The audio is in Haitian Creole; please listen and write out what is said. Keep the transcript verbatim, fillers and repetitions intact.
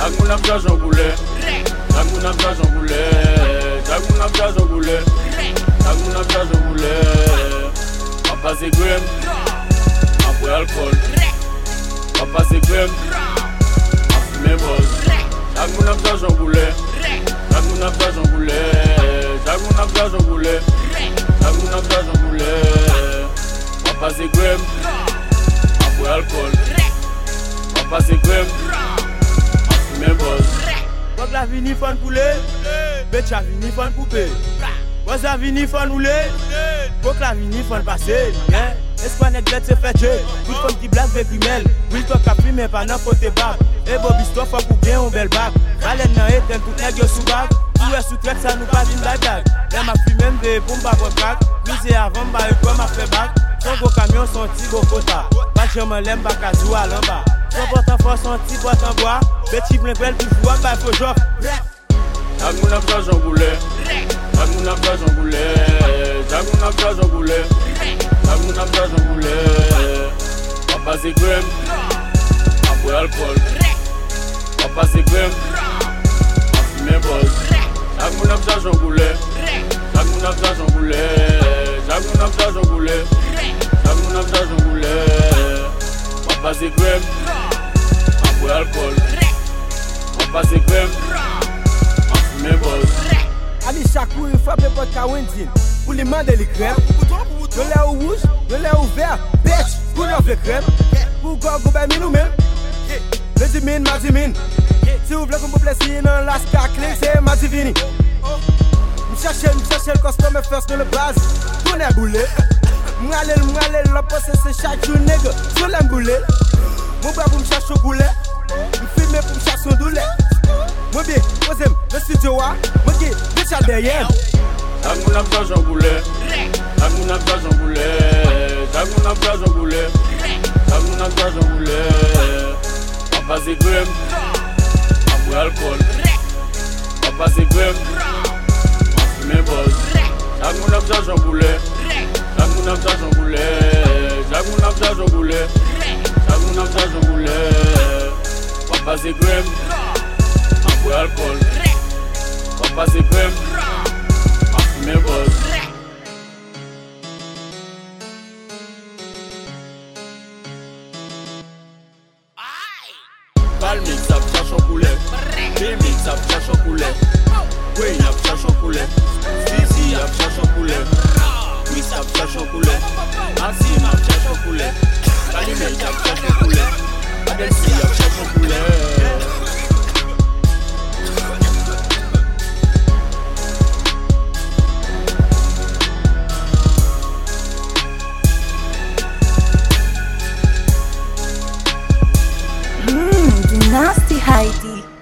Chaque moun ap cherche un boulet. Chaque moun ap cherche un boulet. Chaque moun ap cherche un boulet. Chaque moun ap cherche un boulet. Papa c'est grème. Après alcool. Papa c'est grème. Fumer boss. Chaque moun ap cherche un boulet. Chaque moun ap cherche un boulet. Chaque moun ap cherche un boulet. Chaque moun ap cherche un boulet. Papa c'est grème. Après alcool. Papa c'est grème. Fumer boss. Quand la vini fon poule, bitch a vini fon poupée. Quand la vini fon roule, quand la vini fon passer. Est-ce qu'on est bête se fait jeu? Tout comme qui blague des criminels. Oui, toi qui mais pas n'importe quoi. Et Bobby Stoff pour bien un bel bac. Allez, n'a été tout nègre sous bac. Tout est sous traite, ça nous pas d'une blague. Là, ma fille même des bombes à votre bac. Misé avant, bah, et quoi m'a fait bac. Son gros camion, son petit gros quota. Pas que je me l'aime, pas qu'à jouer à l'en-bas. Son porte en force, son petit boîte en bois. Petit plein belle, toujours, bah, faut jouer. Chaque moun ap cherche un boulet. Chaque moun ap cherche un boulet. Chaque moun ap cherche un boulet. Chaque moun ap cherche un boulet. Papa c'est grème. Après alcool. Papa c'est grème. Fumer boss. Chaque moun ap cherche un boulet. Chaque moun ap cherche un boulet. Chaque moun ap cherche un boulet. Chaque moun ap cherche un boulet. Papa c'est grème. Après alcool. Papa c'est grème. Fumer boss. Ali chaque il frappe pas Kawendine. Pour les mains de l'écrème. De l'air rouge, de l'air ouvert. Bitch, pour l'offre de crème. Pour gogo ben nous même. Le dimine, ma dimine. Si vous voulez qu'on vous plaisir dans la clé, c'est ma divine. M'cherche, m'cherche le costume first de la base. Pour les boulet. M'allez, m'allez, la posse c'est chaque jour nègre. Sur les boulets. Mon bras pour m'chercher au boulet. M'filmer pour m'chercher son doulet. Moi bien, posez le studio a, moi qui bitch à derrière. Chaque moun ap cherche un boulet. Chaque moun ap cherche un boulet. Chaque moun ap cherche un boulet. Chaque moun ap cherche un boulet. Papa c'est grème. Après alcool. Papa c'est grème. Fumer boss. Chaque moun ap cherche un boulet. Chaque moun ap cherche un boulet. Chaque moun ap cherche un boulet. Chaque moun ap cherche un boulet. Papa c'est grème. Après alcool. Papa c'est grème. Fumer boss. Palmix ap cherche un poulet. Bimix ap cherche un poulet. Wayne ap cherche un poulet. Fizi ap cherche un poulet. Chris ap cherche un poulet. Maxime ap cherche un poulet. Calimate ap cherche un poulet. Adelsi ap cherche un poulet. Nasty Heidi.